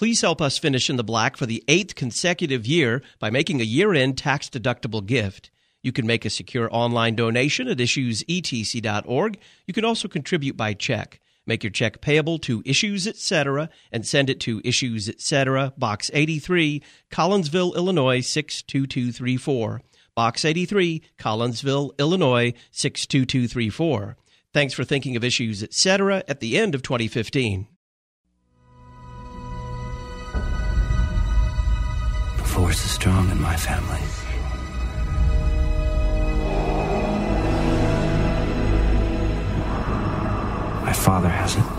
Please help us finish in the black for the 8th consecutive year by making a year-end tax-deductible gift. You can make a secure online donation at issuesetc.org. You can also contribute by check. Make your check payable to Issues Etc. and send it to Issues Etc., Box 83, Collinsville, Illinois 62234. Box 83, Collinsville, Illinois 62234. Thanks for thinking of Issues Etc. at the end of 2015. The force is strong in my family. My father has it.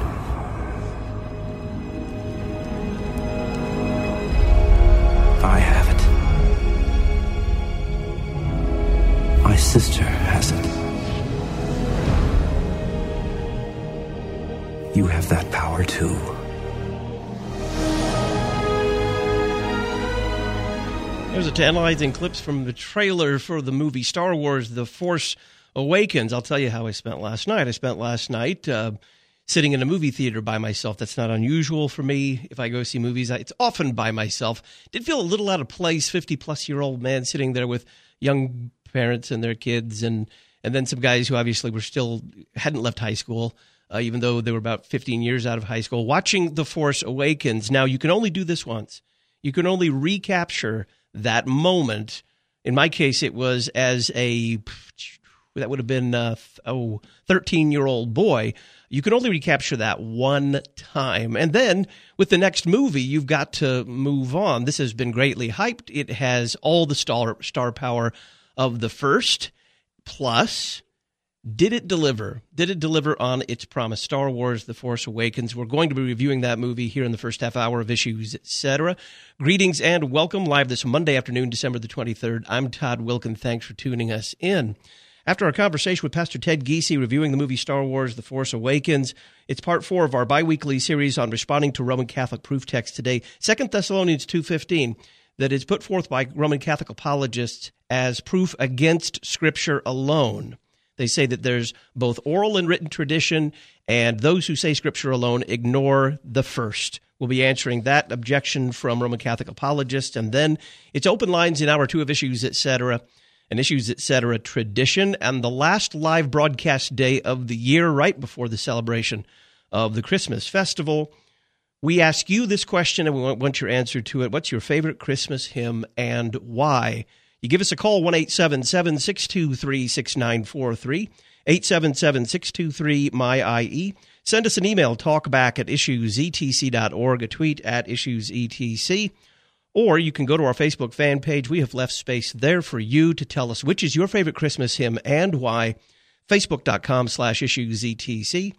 I have it. My sister has it. You have that power too. There's a tantalizing clips from the trailer for the movie Star Wars: The Force Awakens. I'll tell you how I spent last night. I spent last night sitting in a movie theater by myself. That's not unusual for me. If I go see movies, it's often by myself. Did feel a little out of place, 50-plus-year-old man sitting there with young parents and their kids, and then some guys who obviously hadn't left high school, even though they were about 15 years out of high school, watching The Force Awakens. Now, you can only do this once. You can only recapture that moment. In my case, it was as that would have been 13-year-old boy. You can only recapture that one time. And then with the next movie, you've got to move on. This has been greatly hyped. It has all the star power of the first. Plus, did it deliver? Did it deliver on its promise? Star Wars: The Force Awakens. We're going to be reviewing that movie here in the first half hour of Issues Etc. Greetings and welcome live this Monday afternoon, December the 23rd. I'm Todd Wilken. Thanks for tuning us in. After our conversation with Pastor Ted Giese reviewing the movie Star Wars: The Force Awakens, it's part 4 of our biweekly series on responding to Roman Catholic proof text today, 2 Thessalonians 2:15, that is put forth by Roman Catholic apologists as proof against Scripture alone. They say that there's both oral and written tradition, and those who say Scripture alone ignore the first. We'll be answering that objection from Roman Catholic apologists, and then it's open lines in hour 2 of Issues Etc., an Issues Etc. tradition, and the last live broadcast day of the year, right before the celebration of the Christmas festival. We ask you this question, and we want your answer to it. What's your favorite Christmas hymn and why? You give us a call, 1-877-623-6943, 877-623-MY-IE. Send us an email, talkback@issuesetc.org, a tweet @issuesetc. Or you can go to our Facebook fan page. We have left space there for you to tell us which is your favorite Christmas hymn and why. Facebook.com/issuesetc.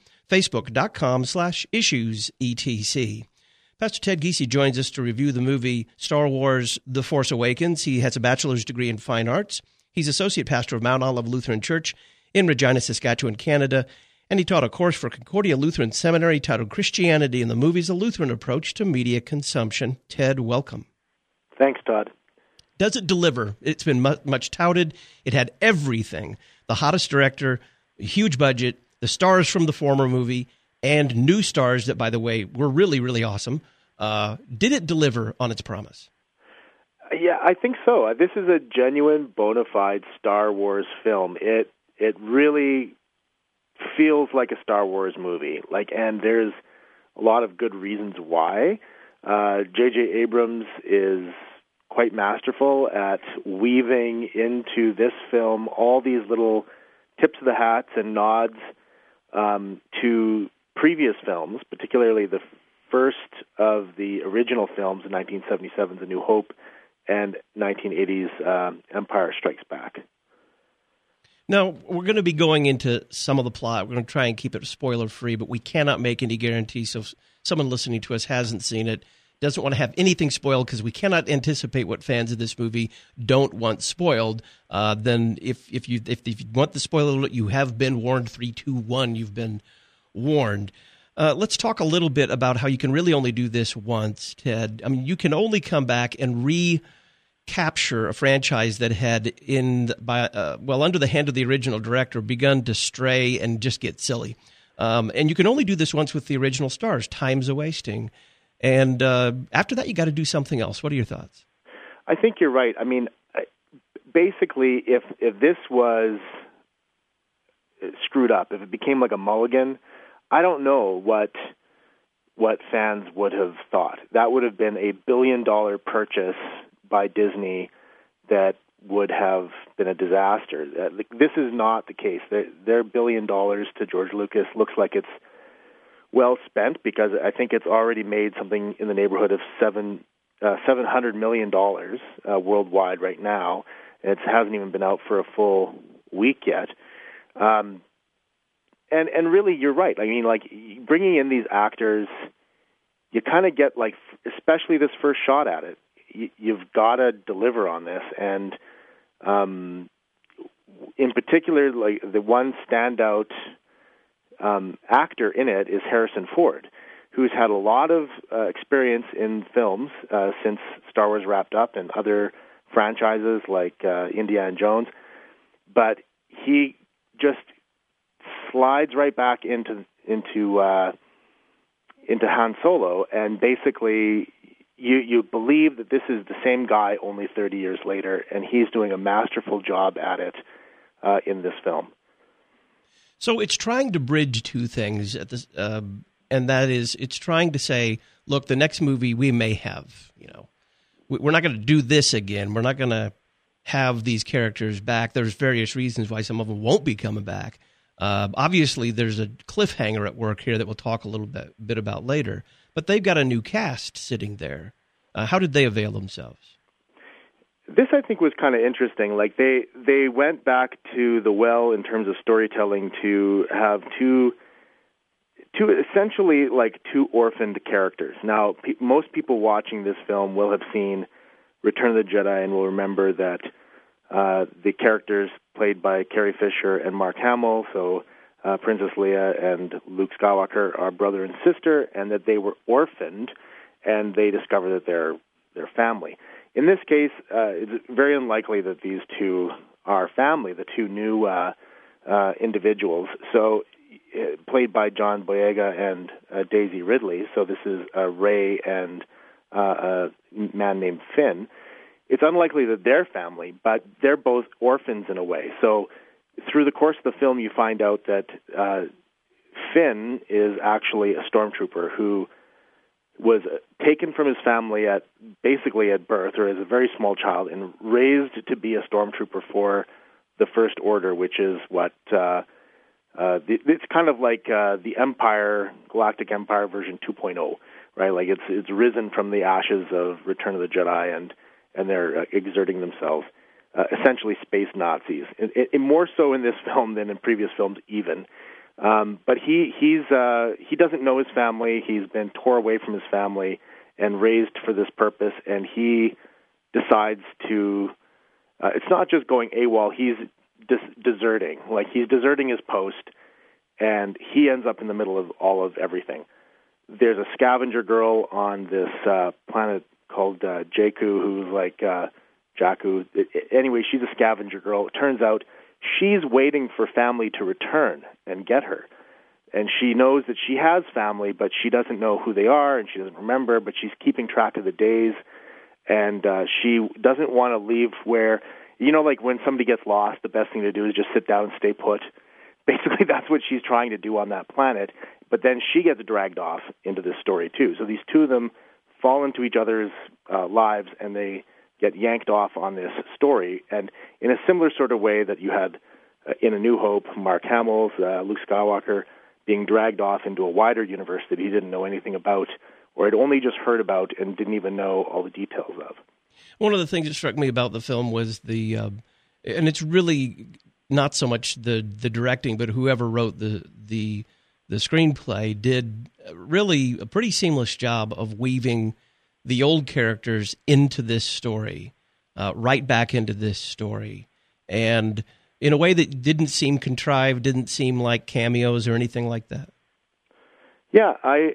Facebook.com/issuesetc. Pastor Ted Giese joins us to review the movie Star Wars: The Force Awakens. He has a bachelor's degree in fine arts. He's associate pastor of Mount Olive Lutheran Church in Regina, Saskatchewan, Canada. And he taught a course for Concordia Lutheran Seminary titled Christianity in the Movies, a Lutheran Approach to Media Consumption. Ted, welcome. Thanks, Todd. Does it deliver? It's been much touted. It had everything. The hottest director, a huge budget, the stars from the former movie, and new stars that, by the way, were really, really awesome. Did it deliver on its promise? Yeah, I think so. This is a genuine, bona fide Star Wars film. It really feels like a Star Wars movie. And there's a lot of good reasons why. J.J. Abrams is quite masterful at weaving into this film all these little tips of the hats and nods to previous films, particularly the first of the original films in 1977's A New Hope and 1980's Empire Strikes Back. Now, we're going to be going into some of the plot. We're going to try and keep it spoiler-free, but we cannot make any guarantees. So if someone listening to us hasn't seen it, doesn't want to have anything spoiled, because we cannot anticipate what fans of this movie don't want spoiled, then if you want the spoiler alert, you have been warned. 3, 2, 1, you've been warned. Let's talk a little bit about how you can really only do this once, Ted. I mean, you can only come back and recapture a franchise that had, under the hand of the original director, begun to stray and just get silly. And you can only do this once with the original stars. Time's a-wasting. And after that, you got to do something else. What are your thoughts? I think you're right. I mean, basically, if this was screwed up, if it became like a mulligan, I don't know what fans would have thought. That would have been a billion-dollar purchase by Disney that would have been a disaster. This is not the case. Their $1 billion to George Lucas looks like it's well spent, because I think it's already made something in the neighborhood of $700 million worldwide right now. It hasn't even been out for a full week yet. And really, you're right. I mean, like, bringing in these actors, you kind of get, like, especially this first shot at it, you've got to deliver on this. And in particular, like, the one standout actor in it is Harrison Ford, who's had a lot of experience in films since Star Wars wrapped up, and other franchises like Indiana Jones. But he just slides right back into Han Solo, and basically you believe that this is the same guy only 30 years later, and he's doing a masterful job at it in this film. So it's trying to bridge two things at this, and that is, it's trying to say, look, the next movie we may have, we're not going to do this again. We're not going to have these characters back. There's various reasons why some of them won't be coming back. Obviously, there's a cliffhanger at work here that we'll talk a little bit about later. But they've got a new cast sitting there. How did they avail themselves? This, I think, was kind of interesting. Like, they went back to the well in terms of storytelling to have two essentially like two orphaned characters. Now, most people watching this film will have seen Return of the Jedi and will remember that the characters played by Carrie Fisher and Mark Hamill, so Princess Leia and Luke Skywalker, are brother and sister, and that they were orphaned, and they discover that they're family. In this case, it's very unlikely that these two are family, the two new individuals. So, played by John Boyega and Daisy Ridley. So this is Rey and a man named Finn. It's unlikely that they're family, but they're both orphans in a way. So through the course of the film, you find out that Finn is actually a stormtrooper who was taken from his family basically at birth, or as a very small child, and raised to be a stormtrooper for the First Order, which is what it's kind of like the Empire, Galactic Empire version 2.0, right? Like it's risen from the ashes of Return of the Jedi, and they're exerting themselves, essentially space Nazis. More so in this film than in previous films, even. But he doesn't know his family. He's been tore away from his family and raised for this purpose, and he decides to. It's not just going AWOL. He's deserting. Like, he's deserting his post, and he ends up in the middle of all of everything. There's a scavenger girl on this planet called Jakku, who's like Jakku. Anyway, she's a scavenger girl. It turns out she's waiting for family to return and get her. And she knows that she has family, but she doesn't know who they are, and she doesn't remember, but she's keeping track of the days. And she doesn't want to leave where, like when somebody gets lost, the best thing to do is just sit down and stay put. Basically, that's what she's trying to do on that planet. But then she gets dragged off into this story, too. So these two of them fall into each other's lives, and they get yanked off on this story. And in a similar sort of way that you had in A New Hope, Mark Hamill's Luke Skywalker being dragged off into a wider universe that he didn't know anything about, or had only just heard about and didn't even know all the details of. One of the things that struck me about the film was and it's really not so much the directing, but whoever wrote the screenplay did really a pretty seamless job of weaving the old characters into this story, right back into this story, and in a way that didn't seem contrived, didn't seem like cameos or anything like that. Yeah, I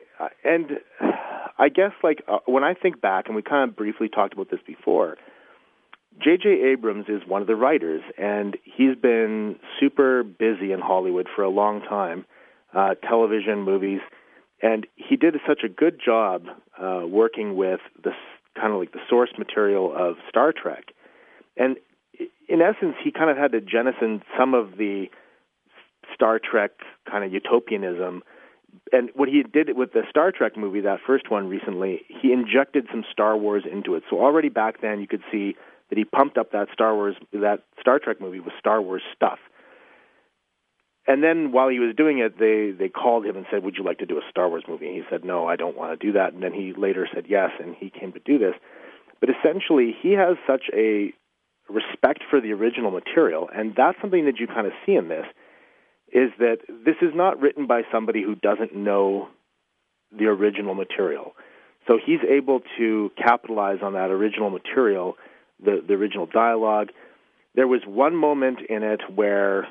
guess, like, when I think back, and we kind of briefly talked about this before, J.J. Abrams is one of the writers, and he's been super busy in Hollywood for a long time, television, movies. And he did such a good job working with this kind of like the source material of Star Trek. And in essence, he kind of had to jettison some of the Star Trek kind of utopianism. And what he did with the Star Trek movie, that first one recently, he injected some Star Wars into it. So already back then you could see that he pumped up that Star Trek movie with Star Wars stuff. And then while he was doing it, they called him and said, would you like to do a Star Wars movie? And he said, no, I don't want to do that. And then he later said yes, and he came to do this. But essentially, he has such a respect for the original material, and that's something that you kind of see in this, is that this is not written by somebody who doesn't know the original material. So he's able to capitalize on that original material, the original dialogue. There was one moment in it where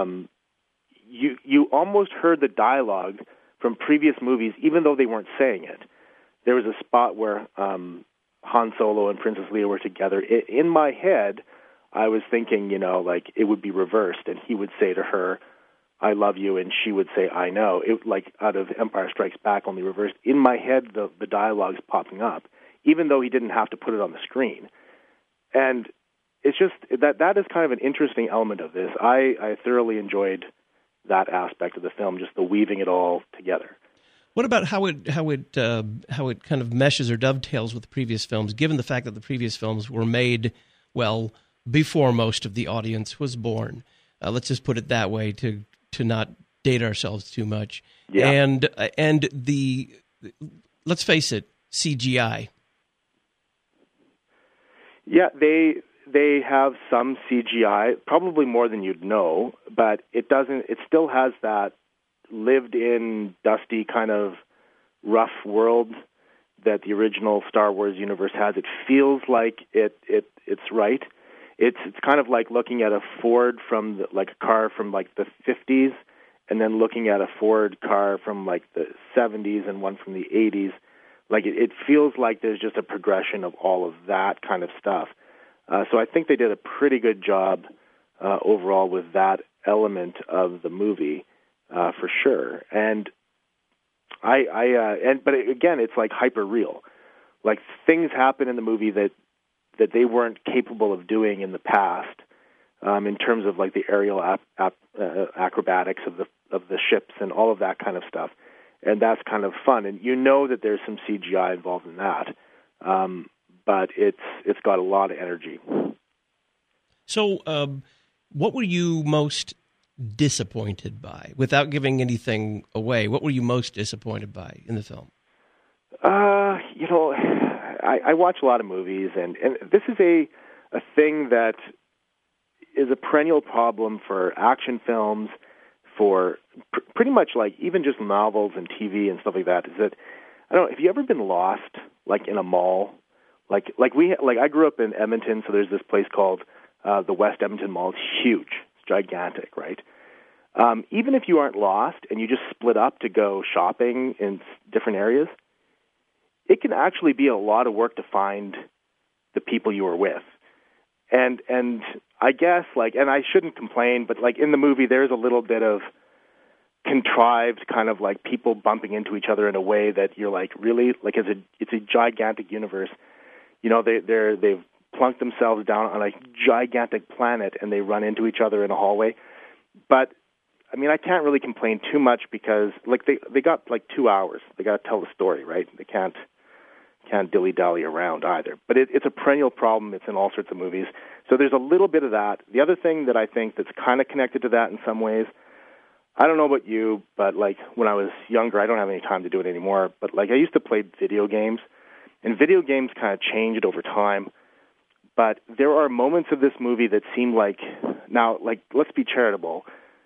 you almost heard the dialogue from previous movies, even though they weren't saying it. There was a spot where Han Solo and Princess Leia were together. In my head, I was thinking, like it would be reversed, and he would say to her, I love you, and she would say, I know. It, like out of Empire Strikes Back, only reversed. In my head, the dialogue's popping up, even though he didn't have to put it on the screen. And it's just, that is kind of an interesting element of this. I thoroughly enjoyed that aspect of the film, just the weaving it all together. What about how it kind of meshes or dovetails with the previous films, given the fact that the previous films were made, well, before most of the audience was born? Let's just put it that way to not date ourselves too much. Yeah. And let's face it, CGI. Yeah, they have some CGI, probably more than you'd know, but it still has that lived-in, dusty kind of rough world that the original Star Wars universe has. It feels like it's right. It's kind of like looking at a Ford from a car from like the 50s, and then looking at a Ford car from like the 70s and one from the 80s. Like it feels like there's just a progression of all of that kind of stuff. So I think they did a pretty good job overall with that element of the movie, for sure. And but again, it's like hyper real. Like things happen in the movie that they weren't capable of doing in the past, in terms of like the aerial acrobatics of the ships and all of that kind of stuff. And that's kind of fun. And that there's some CGI involved in that. But it's got a lot of energy. So, what were you most disappointed by, without giving anything away? What were you most disappointed by in the film? I watch a lot of movies, and this is a thing that is a perennial problem for action films, for pretty much like even just novels and TV and stuff like that. Is that I don't know, have you ever been lost like in a mall? Like I grew up in Edmonton, so there's this place called the West Edmonton Mall. It's huge, it's gigantic, right? Even if you aren't lost and you just split up to go shopping in different areas, it can actually be a lot of work to find the people you were with. And I guess and I shouldn't complain, but like in the movie, there's a little bit of contrived kind of like people bumping into each other in a way that you're like, really? Like it's a gigantic universe. They've plunked themselves down on a gigantic planet and they run into each other in a hallway. But I mean, I can't really complain too much because like they got like 2 hours. They got to tell the story, right? They can't dilly-dally around either. But it's a perennial problem. It's in all sorts of movies. So there's a little bit of that. The other thing that I think that's kind of connected to that in some ways, I don't know about you, but like when I was younger, I don't have any time to do it anymore, but like I used to play video games, and video games kind of changed over time. But there are moments of this movie that seem like, now, like, let's be charitable.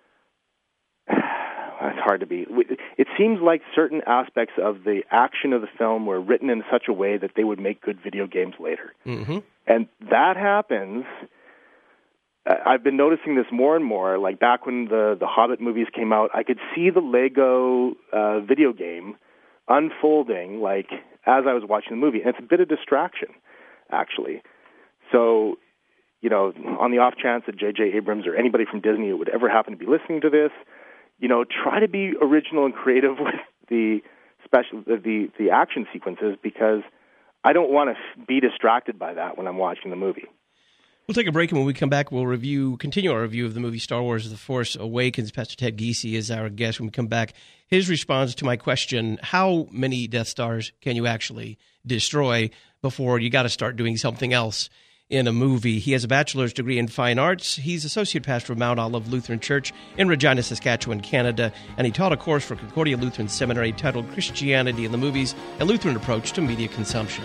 It's hard to be. It seems like certain aspects of the action of the film were written in such a way that they would make good video games later. Mm-hmm. And that happens. I've been noticing this more and more. Like back when the Hobbit movies came out, I could see the Lego video game unfolding like as I was watching the movie. And it's a bit of distraction, actually. So, on the off chance that J.J. Abrams or anybody from Disney would ever happen to be listening to this, try to be original and creative with the especially the action sequences, because I don't want to be distracted by that when I'm watching the movie. We'll take a break, and when we come back, we'll continue our review of the movie Star Wars: The Force Awakens. Pastor Ted Giese is our guest. When we come back, his response to my question, how many Death Stars can you actually destroy before you got to start doing something else in a movie? He has a bachelor's degree in fine arts. He's associate pastor of Mount Olive Lutheran Church in Regina, Saskatchewan, Canada, and he taught a course for Concordia Lutheran Seminary titled Christianity in the Movies, a Lutheran Approach to Media Consumption.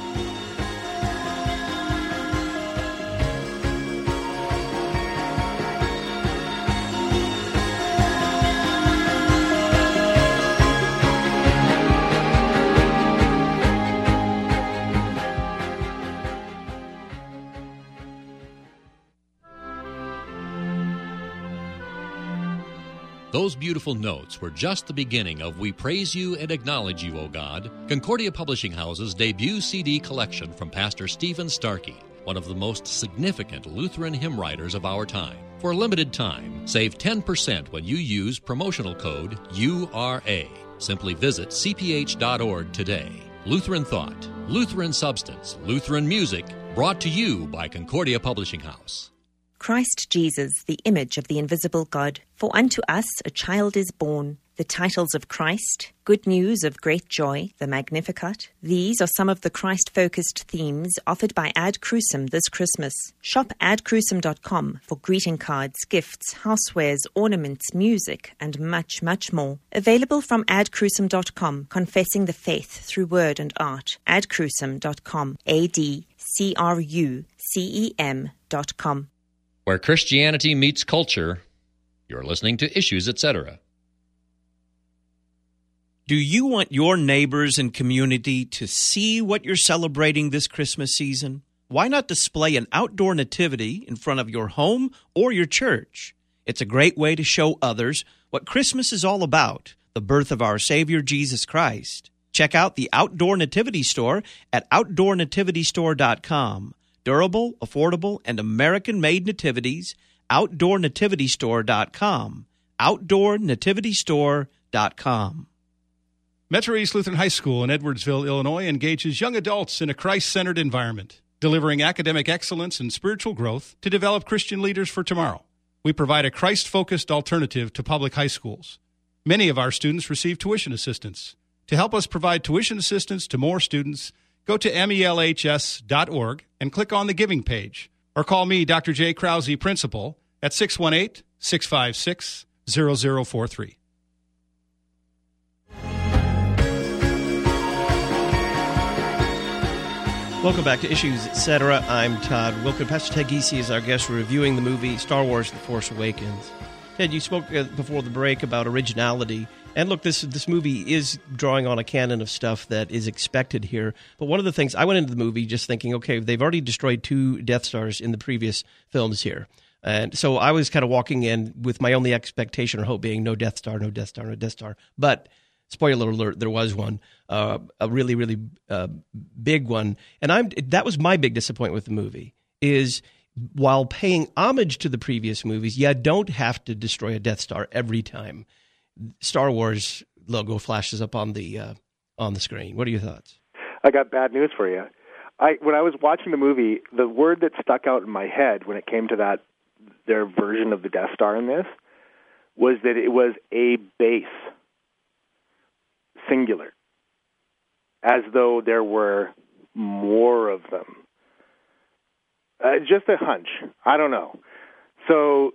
Those beautiful notes were just the beginning of We Praise You and Acknowledge You, O God, Concordia Publishing House's debut CD collection from Pastor Stephen Starkey, one of the most significant Lutheran hymn writers of our time. For a limited time, save 10% when you use promotional code URA. Simply visit cph.org today. Lutheran Thought, Lutheran Substance, Lutheran Music, brought to you by Concordia Publishing House. Christ Jesus, the image of the invisible God. For unto us a child is born. The titles of Christ, Good News of Great Joy, the Magnificat. These are some of the Christ-focused themes offered by Ad Crucem this Christmas. Shop adcrucem.com for greeting cards, gifts, housewares, ornaments, music, and much, much more. Available from adcrucem.com, confessing the faith through word and art. adcrucem.com, adcrucem.com. Where Christianity meets culture, you're listening to Issues, Etc. Do you want your neighbors and community to see what you're celebrating this Christmas season? Why not display an outdoor nativity in front of your home or your church? It's a great way to show others what Christmas is all about, the birth of our Savior, Jesus Christ. Check out the Outdoor Nativity Store at outdoornativitystore.com. Durable, affordable, and American-made nativities, outdoornativitystore.com. outdoornativitystore.com. Metro East Lutheran High School in Edwardsville, Illinois, engages young adults in a Christ-centered environment, delivering academic excellence and spiritual growth to develop Christian leaders for tomorrow. We provide a Christ-focused alternative to public high schools. Many of our students receive tuition assistance. To help us provide tuition assistance to more students, go to melhs.org and click on the Giving page, or call me, Dr. J. Krause, Principal, at 618-656-0043. Welcome back to Issues, Etc. I'm Todd Wilken. Pastor Ted Giese is our guest. We're reviewing the movie Star Wars: The Force Awakens. Ted, you spoke before the break about originality. And look, this movie is drawing on a canon of stuff that is expected here. But one of the things, I went into the movie just thinking, okay, they've already destroyed 2 Death Stars in the previous films here. And so I was kind of walking in with my only expectation or hope being no Death Star, no Death Star, no Death Star. But spoiler alert, there was one, a really, really big one. And that was my big disappointment with the movie, is while paying homage to the previous movies, you don't have to destroy a Death Star every time Star Wars logo flashes up on the screen. What are your thoughts? I got bad news for you. When I was watching the movie, the word that stuck out in my head when it came to their version of the Death Star in this was that it was a base, singular, as though there were more of them. Just a hunch. I don't know. So,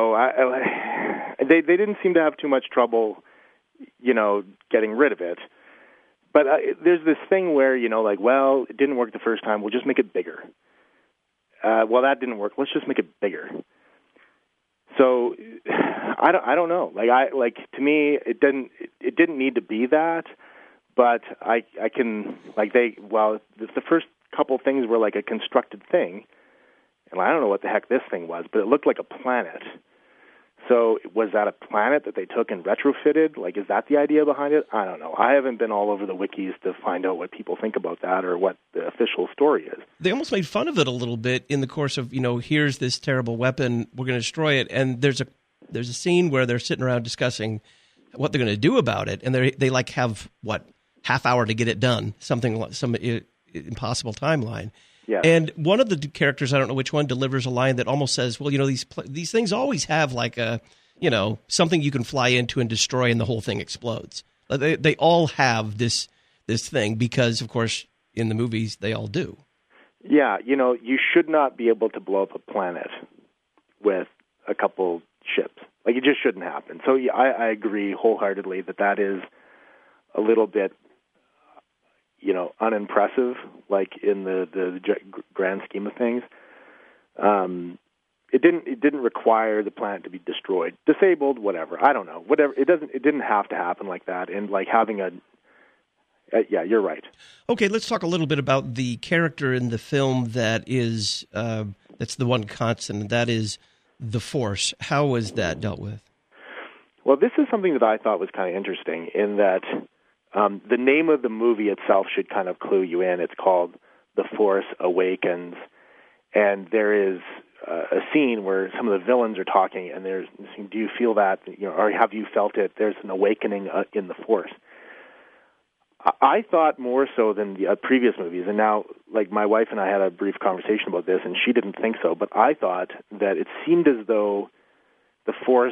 they didn't seem to have too much trouble, getting rid of it. But there's this thing where, well, it didn't work the first time. We'll just make it bigger. Well, that didn't work. Let's just make it bigger. So I don't know. To me, it didn't need to be that. But I can the first couple things were like a constructed thing. And I don't know what the heck this thing was, but it looked like a planet. So was that a planet that they took and retrofitted? Is that the idea behind it? I don't know. I haven't been all over the wikis to find out what people think about that or what the official story is. They almost made fun of it a little bit in the course of, here's this terrible weapon, we're going to destroy it. And there's a scene where they're sitting around discussing what they're going to do about it. And they have, half hour to get it done, something like some impossible timeline. Yeah. And one of the characters, I don't know which one, delivers a line that almost says, well, these things always have like a, something you can fly into and destroy and the whole thing explodes. They all have this thing because, of course, in the movies, they all do. Yeah, you should not be able to blow up a planet with a couple ships. Like, it just shouldn't happen. So yeah, I agree wholeheartedly that is a little bit, unimpressive, like in the grand scheme of things. It didn't require the planet to be destroyed, disabled, whatever. I don't know, whatever. It didn't have to happen like that. And like having yeah, you're right. Okay, let's talk a little bit about the character in the film that is that's the one constant, and that is the Force. How was that dealt with? Well, this is something that I thought was kind of interesting in that the name of the movie itself should kind of clue you in. It's called The Force Awakens, and there is a scene where some of the villains are talking, and there's, do you feel that, or have you felt it? There's an awakening in the Force. I thought more so than the previous movies, and now, like, my wife and I had a brief conversation about this, and she didn't think so, but I thought that it seemed as though the Force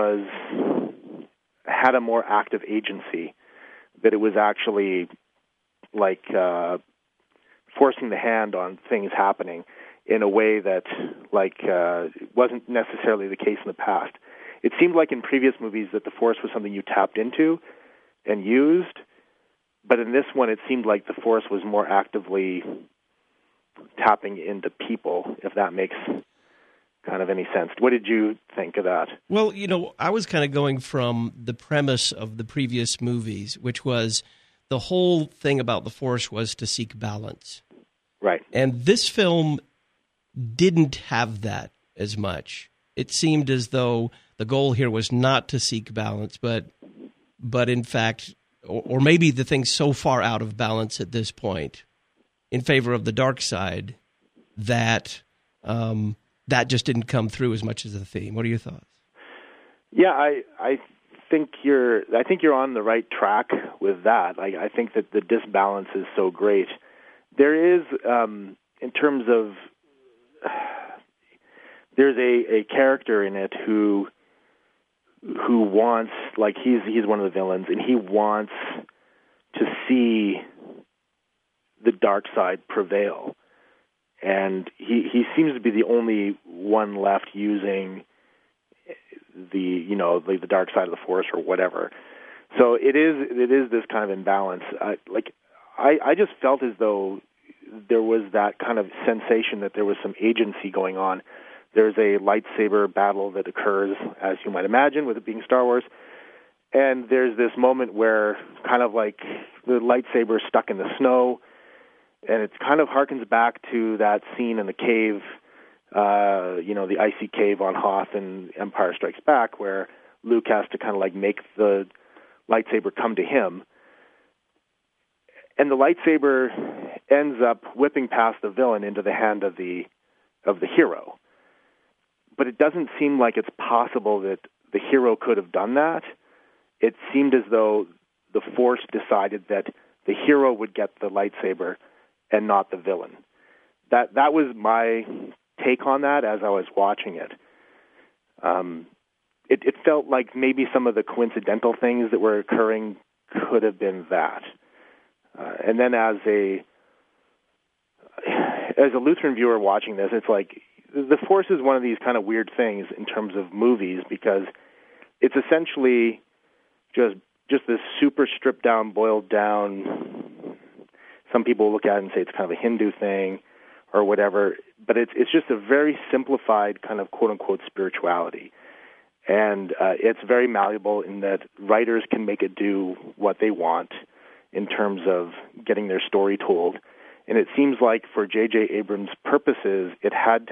had a more active agency, that it was actually like forcing the hand on things happening in a way that wasn't necessarily the case in the past. It seemed like in previous movies that the Force was something you tapped into and used, but in this one it seemed like the Force was more actively tapping into people, if that makes kind of any sense. What did you think of that? Well, I was kind of going from the premise of the previous movies, which was the whole thing about the Force was to seek balance. Right. And this film didn't have that as much. It seemed as though the goal here was not to seek balance, but in fact, or maybe the thing's so far out of balance at this point in favor of the dark side that that just didn't come through as much as the theme. What are your thoughts? Yeah, I think you're on the right track with that. I think that the disbalance is so great. There is, in terms of, there's a character in it who wants, like, he's one of the villains, and he wants to see the dark side prevail. And he seems to be the only one left using the dark side of the Force or whatever. So it is this kind of imbalance. I just felt as though there was that kind of sensation that there was some agency going on. There's a lightsaber battle that occurs, as you might imagine, with it being Star Wars. And there's this moment where kind of like the lightsaber is stuck in the snow, and it kind of harkens back to that scene in the cave, the icy cave on Hoth in Empire Strikes Back, where Luke has to kind of like make the lightsaber come to him. And the lightsaber ends up whipping past the villain into the hand of the hero. But it doesn't seem like it's possible that the hero could have done that. It seemed as though the Force decided that the hero would get the lightsaber and not the villain. That was my take on that as I was watching it. It felt like maybe some of the coincidental things that were occurring could have been that. And then as a Lutheran viewer watching this, it's like the Force is one of these kind of weird things in terms of movies, because it's essentially just this super stripped down, boiled down. Some people look at it and say it's kind of a Hindu thing or whatever, but it's just a very simplified kind of quote unquote spirituality. And it's very malleable in that writers can make it do what they want in terms of getting their story told. And it seems like for J.J. Abrams' purposes, it had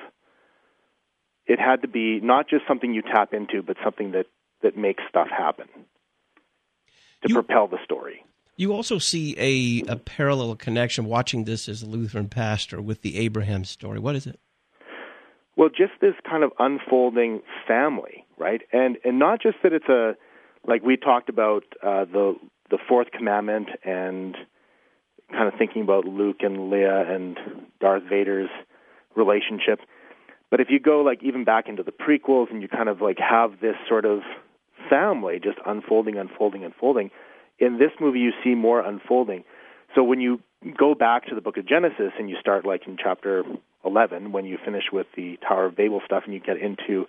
to be not just something you tap into, but something that makes stuff happen to propel the story. You also see a parallel connection watching this as a Lutheran pastor with the Abraham story. What is it? Well, just this kind of unfolding family, right? And not just that it's like we talked about the the fourth commandment and kind of thinking about Luke and Leia and Darth Vader's relationship. But if you go like even back into the prequels and you kind of like have this sort of family just unfolding, in this movie you see more unfolding. So when you go back to the book of Genesis and you start like in chapter 11, when you finish with the Tower of Babel stuff and you get into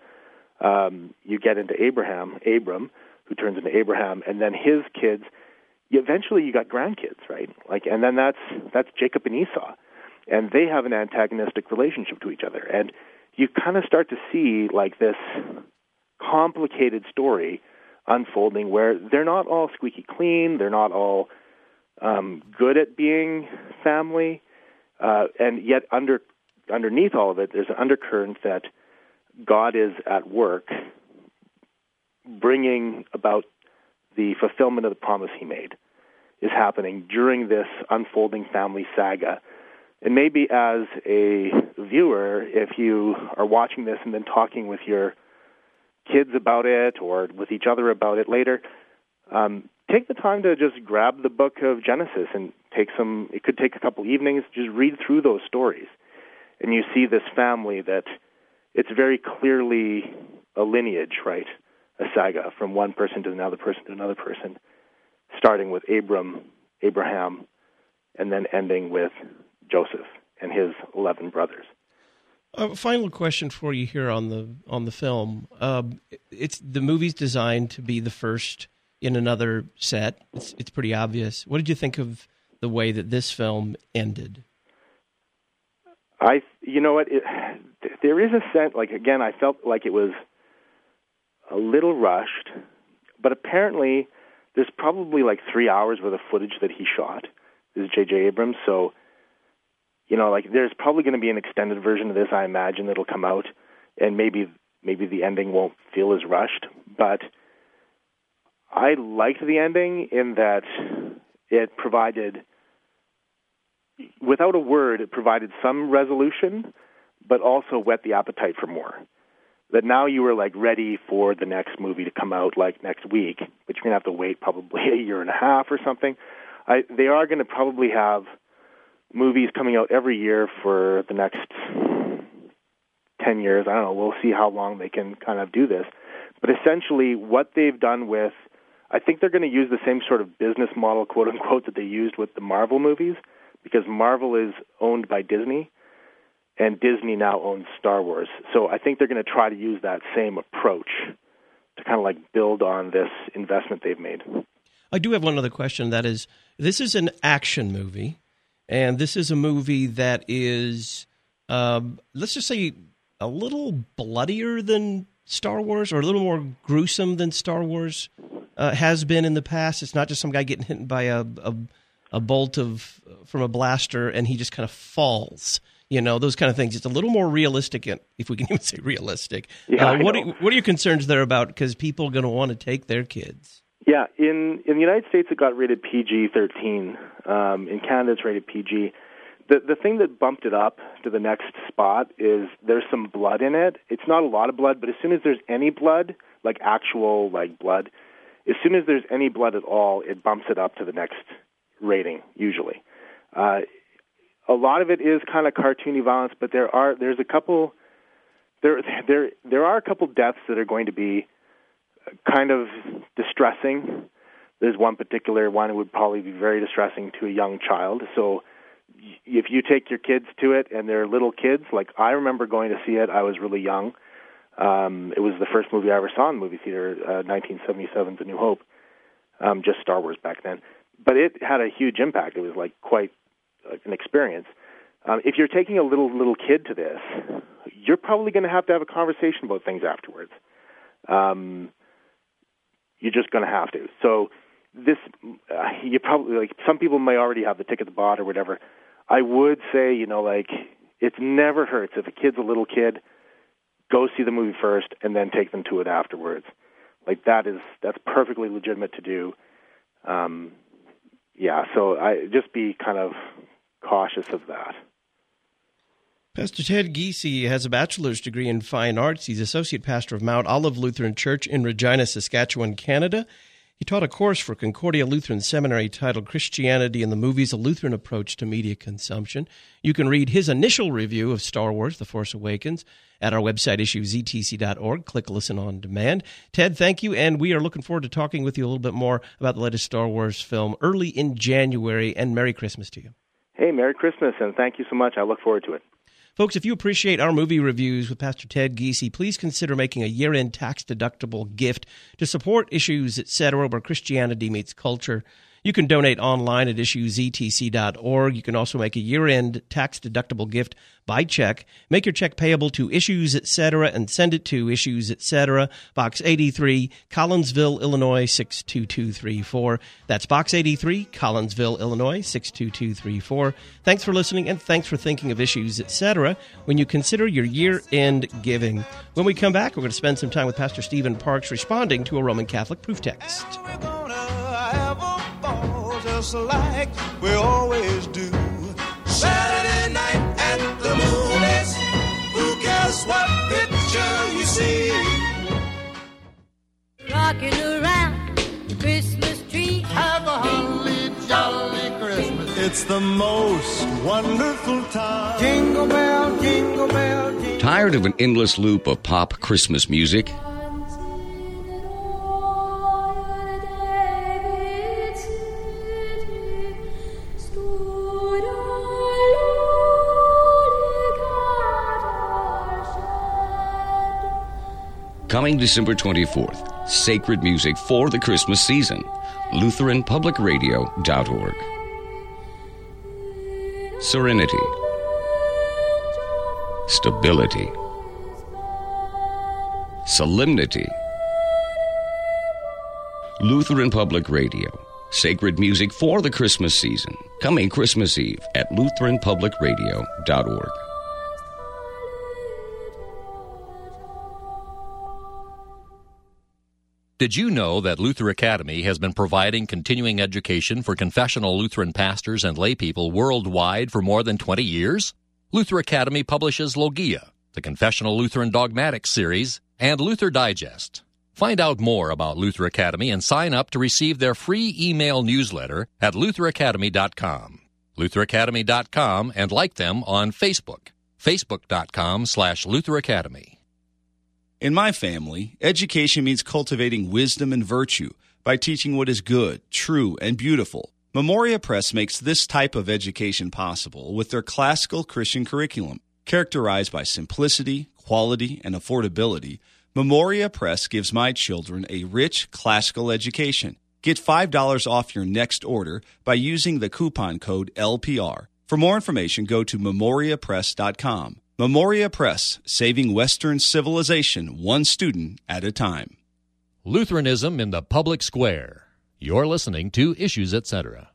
Abram, who turns into Abraham, and then his kids, eventually you got grandkids, right? Like, and then that's Jacob and Esau, and they have an antagonistic relationship to each other, and you kind of start to see like this complicated story unfolding where they're not all squeaky clean, they're not all good at being family, and yet underneath all of it, there's an undercurrent that God is at work bringing about the fulfillment of the promise he made is happening during this unfolding family saga. And maybe as a viewer, if you are watching this and then talking with your kids about it or with each other about it later, take the time to just grab the book of Genesis and it could take a couple evenings, just read through those stories. And you see this family that it's very clearly a lineage, right? A saga from one person to another person to another person, starting with Abraham, and then ending with Joseph and his 11 brothers. Final question for you here on the film. The movie's designed to be the first in another set. It's pretty obvious. What did you think of the way that this film ended? You know what? There is a sense, like, again, I felt like it was a little rushed, but apparently there's probably like 3 hours worth of footage that he shot. This is J.J. Abrams, so, you know, like, there's probably going to be an extended version of this, I imagine, that'll come out, and maybe the ending won't feel as rushed, but I liked the ending in that it provided, without a word, it provided some resolution, but also whet the appetite for more. That now you were like ready for the next movie to come out like next week, but you're going to have to wait probably a year and a half or something. They are going to probably have movies coming out every year for the next 10 years. I don't know. We'll see how long they can kind of do this. But essentially what they've done with, I think they're going to use the same sort of business model, quote unquote, that they used with the Marvel movies, because Marvel is owned by Disney, and Disney now owns Star Wars. So I think they're going to try to use that same approach to kind of like build on this investment they've made. I do have one other question. That is, this is an action movie, and this is a movie that is, let's just say, a little bloodier than Star Wars, or a little more gruesome than Star Wars has been in the past. It's not just some guy getting hit by a bolt from a blaster and he just kind of falls. You know, those kind of things. It's a little more realistic, if we can even say realistic. Yeah, what are your concerns there about? Because people are going to want to take their kids. Yeah, in the United States it got rated PG-13. In Canada it's rated PG. The thing that bumped it up to the next spot is there's some blood in it. It's not a lot of blood, but as soon as there's any blood, like actual like blood, as soon as there's any blood at all, it bumps it up to the next rating usually. A lot of it is kind of cartoony violence, but there are a couple deaths that are going to be kind of distressing. There's one particular one that would probably be very distressing to a young child. So if you take your kids to it and they're little kids, like I remember going to see it, I was really young. It was the first movie I ever saw in the movie theater, 1977's A New Hope, just Star Wars back then. But it had a huge impact. It was like quite an experience. If you're taking a little kid to this, you're probably going to have a conversation about things afterwards. You're just going to have to. So this, you probably, like, some people may already have the ticket bought or whatever. I would say, you know, like, it never hurts if a kid's a little kid, go see the movie first and then take them to it afterwards. Like, that's perfectly legitimate to do. Yeah, so I just be kind of cautious of that. Pastor Ted Giese has a bachelor's degree in fine arts. He's associate pastor of Mount Olive Lutheran Church in Regina, Saskatchewan, Canada. He taught a course for Concordia Lutheran Seminary titled Christianity in the Movies, a Lutheran Approach to Media Consumption. You can read his initial review of Star Wars, The Force Awakens, at our website, issuesetc.org. Click Listen on Demand. Ted, thank you, and we are looking forward to talking with you a little bit more about the latest Star Wars film early in January, and Merry Christmas to you. Hey, Merry Christmas, and thank you so much. I look forward to it. Folks, if you appreciate our movie reviews with Pastor Ted Giese, please consider making a year-end tax-deductible gift to support Issues Etc., where Christianity meets culture. You can donate online at issuesetc.org. You can also make a year-end tax-deductible gift by check. Make your check payable to Issues Etc. and send it to Issues Etc., Box 83, Collinsville, Illinois 62234. That's Box 83, Collinsville, Illinois 62234. Thanks for listening, and thanks for thinking of Issues Etc. when you consider your year-end giving. When we come back, we're going to spend some time with Pastor Stephen Parks responding to a Roman Catholic proof text. Just like we always do. Saturday night at the movies. Who cares what picture you see? Rocking around the Christmas tree. Have a holly jolly Christmas. It's the most wonderful time. Jingle bell, jingle bell, jingle bell. Tired of an endless loop of pop Christmas music? Coming December 24th, sacred music for the Christmas season. LutheranPublicRadio.org. Serenity. Stability. Solemnity. Lutheran Public Radio. Sacred music for the Christmas season. Coming Christmas Eve at LutheranPublicRadio.org. Did you know that Luther Academy has been providing continuing education for confessional Lutheran pastors and laypeople worldwide for more than 20 years? Luther Academy publishes Logia, the Confessional Lutheran Dogmatics series, and Luther Digest. Find out more about Luther Academy and sign up to receive their free email newsletter at lutheracademy.com. lutheracademy.com, and like them on Facebook, facebook.com/Luther Academy. In my family, education means cultivating wisdom and virtue by teaching what is good, true, and beautiful. Memoria Press makes this type of education possible with their classical Christian curriculum. Characterized by simplicity, quality, and affordability, Memoria Press gives my children a rich classical education. Get $5 off your next order by using the coupon code LPR. For more information, go to memoriapress.com. Memoria Press, saving Western civilization one student at a time. Lutheranism in the Public Square. You're listening to Issues Etc.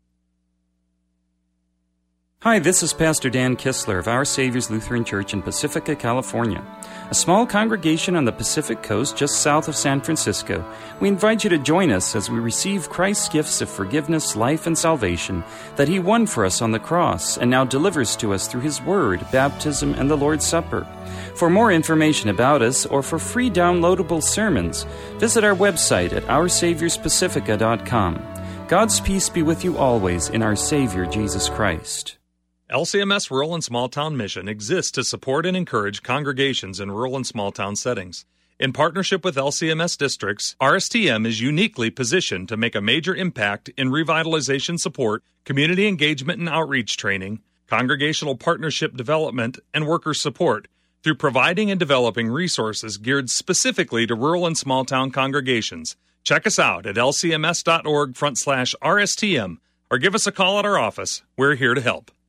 Hi, this is Pastor Dan Kistler of Our Savior's Lutheran Church in Pacifica, California, a small congregation on the Pacific Coast just south of San Francisco. We invite you to join us as we receive Christ's gifts of forgiveness, life, and salvation that He won for us on the cross and now delivers to us through His Word, baptism, and the Lord's Supper. For more information about us or for free downloadable sermons, visit our website at OurSaviorsPacifica.com. God's peace be with you always in our Savior, Jesus Christ. LCMS Rural and Small Town Mission exists to support and encourage congregations in rural and small town settings. In partnership with LCMS districts, RSTM is uniquely positioned to make a major impact in revitalization support, community engagement and outreach training, congregational partnership development, and worker support through providing and developing resources geared specifically to rural and small town congregations. Check us out at lcms.org/RSTM or give us a call at our office. We're here to help.